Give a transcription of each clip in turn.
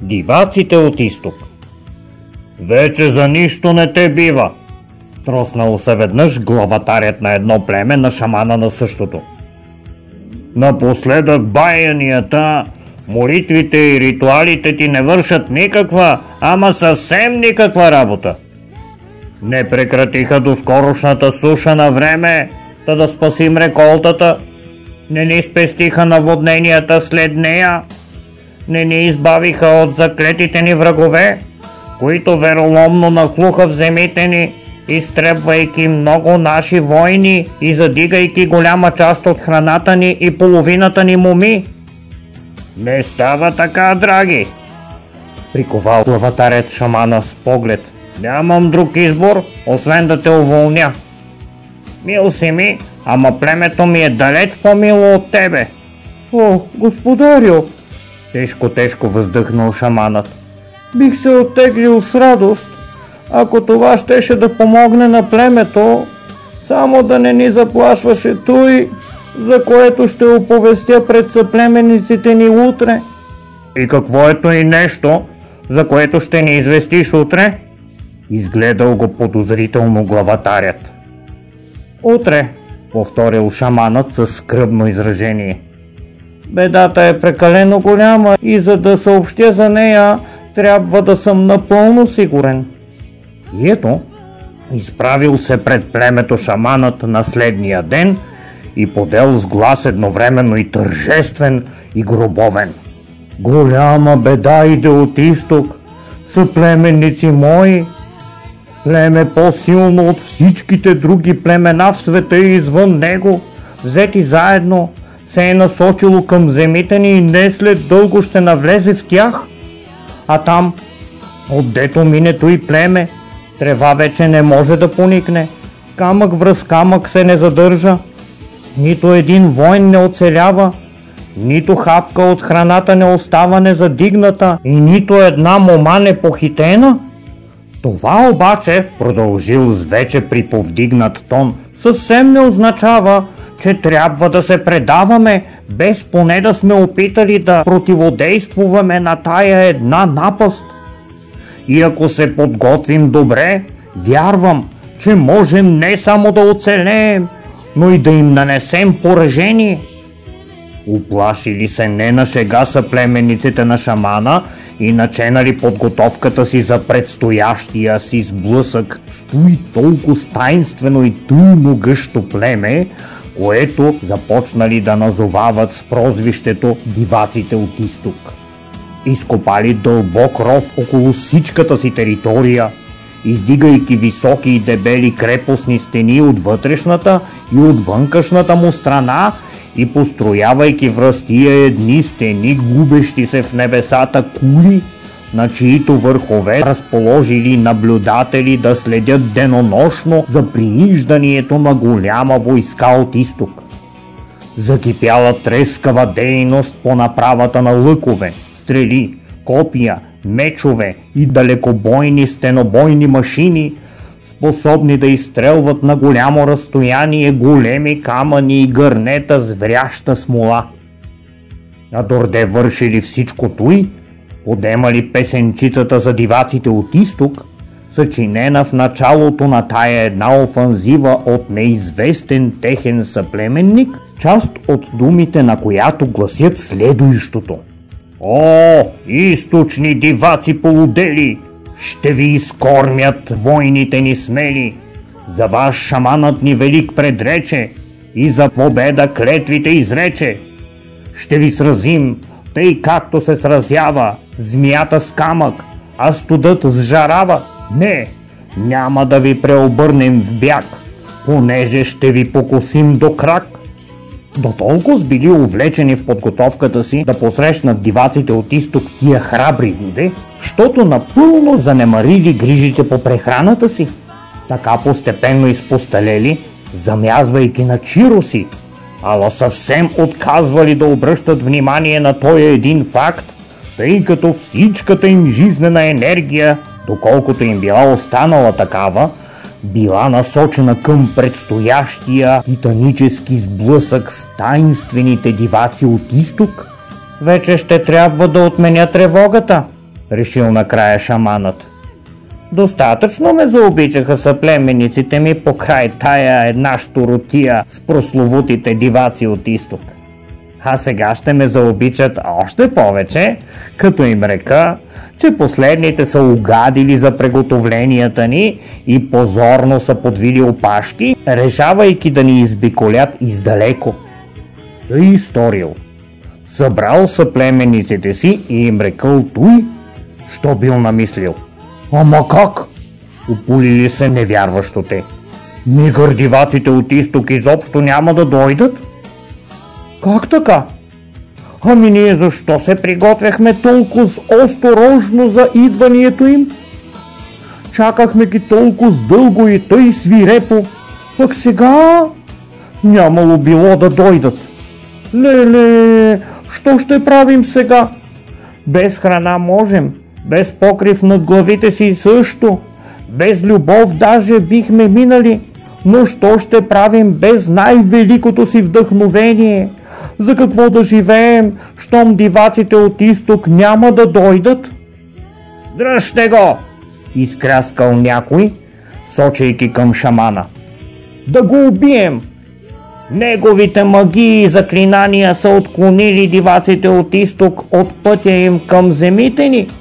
Диваците от изток. Вече за нищо не те бива. Троснал се веднъж главатарят на едно племе на шамана на същото. Напоследък баянията, молитвите и ритуалите ти не вършат никаква, ама съвсем никаква работа. Не прекратиха до скорошната суша на време, да спасим реколтата. Не ни спестиха наводненията след нея. Не ни избавиха от заклетите ни врагове, които вероломно нахлуха в земите ни, изтребвайки много наши войни и задигайки голяма част от храната ни и половината ни моми. Не става така, драги, приковал главатарят шамана с поглед. Нямам друг избор, освен да те уволня. Мил си ми, ама племето ми е далеч по-мило от тебе. О, господарю, тежко въздъхнал шаманът. Бих се оттеглил с радост, ако това щеше да помогне на племето, само да не ни заплашваше той, за което ще оповестя пред съплеменниците ни утре. И какво е той нещо, за което ще ни известиш утре? Изгледал го подозрително главатарят. Утре, повторил шаманът със скръбно изражение. Бедата е прекалено голяма и за да съобщя за нея, трябва да съм напълно сигурен. И ето, изправил се пред племето шаманът на следния ден и подел с глас едновременно и тържествен, и гробовен. Голяма беда иде от изток, съплеменници мои. Племе по-силно от всичките други племена в света и извън него, взети заедно, се е насочило към земите ни и не след дълго ще навлезе в тях. А там, отдето минето и племе, трева вече не може да поникне, камък връз камък се не задържа, нито един воин не оцелява, нито хапка от храната не остава незадигната и нито една мома не похитена. Това обаче, продължил с вече приповдигнат тон, съвсем не означава, че трябва да се предаваме, без поне да сме опитали да противодействуваме на тая една напаст. И ако се подготвим добре, вярвам, че можем не само да оцелеем, но и да им нанесем поражение. Уплашили се не на шега съплеменниците на шамана и начинали подготовката си за предстоящия си сблъсък с той толкова таинствено и туйно гъщо племе, което започнали да назовават с прозвището диваците от изток. Изкопали дълбок ров около всичката си територия, издигайки високи и дебели крепостни стени от вътрешната и от вънкашната му страна и построявайки връз тия едни стени, губещи се в небесата кули, на чието върхове разположили наблюдатели да следят денонощно за приижданието на голяма войска от изток. Закипяла трескава дейност по направата на лъкове, стрели, копия, мечове и далекобойни стенобойни машини, способни да изстрелват на голямо разстояние големи камъни и гърнета с вряща смола. А дорде вършили всичко той, подемали песенчицата за диваците от изток, съчинена в началото на тая една офанзива от неизвестен техен съплеменник, част от думите на която гласят следующото. О, източни диваци полудели! Ще ви изкормят войните ни смели! За ваш шаманът ни велик предрече и за победа клетвите изрече. Ще ви сразим, тъй както се сразява змията с камък, а студът с жарава. Не, няма да ви преобърнем в бяг, понеже ще ви покосим до крак. Дотолкова били увлечени в подготовката си да посрещнат диваците от изток тия храбри люди, щото напълно занемарили грижите по прехраната си. Така постепенно изпосталели, замязвайки на чиро си, ала съвсем отказвали да обръщат внимание на този един факт, тъй като всичката им жизнена енергия, доколкото им била останала такава, била насочена към предстоящия титанически сблъсък с таинствените диваци от изток. Вече ще трябва да отменя тревогата, решил накрая шаманът. Достатъчно ме заобичаха съплеменниците ми покрай тая една щуротия с прословутите диваци от изток. А сега ще ме заобичат още повече, като им река, че последните са угадили за приготовленията ни и позорно са подвили опашки, решавайки да ни избиколят издалеко. Тъй сторил. Събрал съплеменниците си и им рекал той, що бил намислил. Ама как? Опулили се невярващо те. Негърдиваците от изток изобщо няма да дойдат? Как така? Ами ние защо се приготвяхме толкова осторожно за идването им? Чакахме ги толкова дълго и тъй свирепо, пък сега нямало било да дойдат. Леле, що ще правим сега? Без храна можем, без покрив над главите си също, без любов даже бихме минали, но що ще правим без най-великото си вдъхновение? За какво да живеем, щом диваците от изток няма да дойдат? Дръжте го! Изкряскал някой, сочейки към шамана. Да го убием! Неговите магии и заклинания са отклонили диваците от изток от пътя им към земите ни.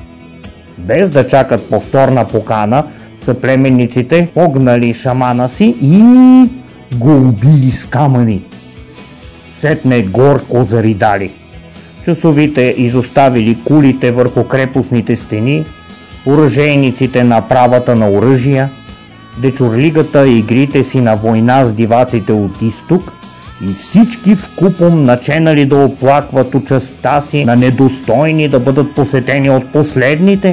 Без да чакат повторна покана, съплеменниците погнали шамана си и го убили с камъни. Сетне горко заридали. Часовите изоставили кулите върху крепостните стени, оръжейниците на правата на оръжия, дечурлигата игрите си на война с диваците от изток и всички вкупом начинали да оплакват участта си на недостойни да бъдат посетени от последните.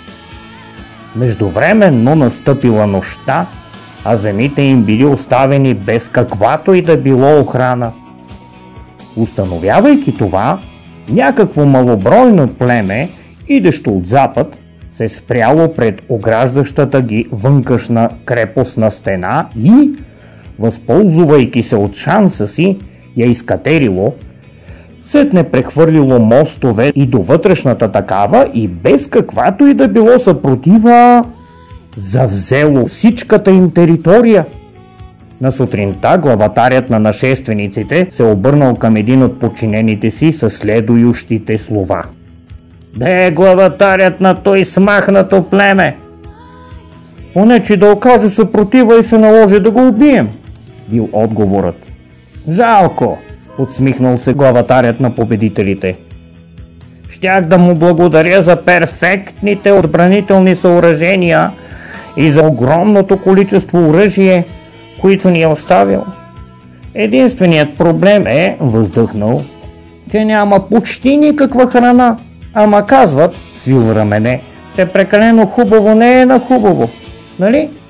Междувременно настъпила нощта, а земите им били оставени без каквато и да било охрана. Установявайки това, някакво малобройно племе, идещо от запад, се спряло пред ограждащата ги вънкашна крепостна стена и, възползвайки се от шанса си, я изкатерило, сетне прехвърлило мостове и до вътрешната такава и без каквато и да било съпротива, завзело всичката им територия. На сутринта главатарят на нашествениците се обърнал към един от подчинените си със следующите слова. Де е главатарят на той смахнато племе? Поне, че да окаже съпротива и се наложи да го убием, бил отговорът. Жалко, подсмихнал се главатарят на победителите. Щях да му благодаря за перфектните отбранителни съоръжения и за огромното количество оръжие, които ни е оставил. Единственият проблем е, въздъхнал, че няма почти никаква храна, ама казват, свил рамене, че прекалено хубаво не е на хубаво, нали?